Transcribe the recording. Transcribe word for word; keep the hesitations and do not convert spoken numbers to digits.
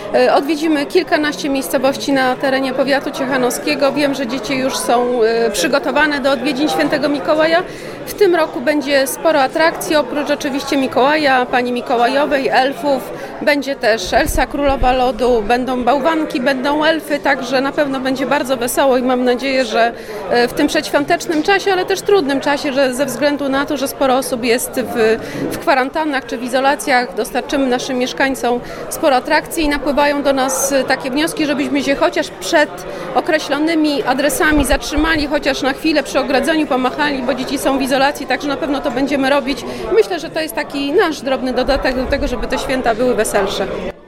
Odwiedzimy kilkanaście miejscowości na terenie powiatu ciechanowskiego. Wiem, że dzieci już są przygotowane do odwiedzin Świętego Mikołaja. W tym roku będzie sporo atrakcji, oprócz oczywiście Mikołaja, Pani Mikołajowej, elfów. Będzie też Elsa Królowa Lodu, będą bałwanki, będą elfy, także na pewno będzie bardzo wesoło i mam nadzieję, że w tym przedświątecznym czasie, ale też trudnym czasie, że ze względu na to, że sporo osób jest w, w kwarantannach czy w izolacjach, dostarczymy naszym mieszkańcom sporo atrakcji i napływają do nas takie wnioski, żebyśmy się chociaż przed określonymi adresami zatrzymali, chociaż na chwilę przy ogrodzeniu pomachali, bo dzieci są w izolacji, także na pewno to będziemy robić. Myślę, że to jest taki nasz drobny dodatek do tego, żeby te święta były weselsze.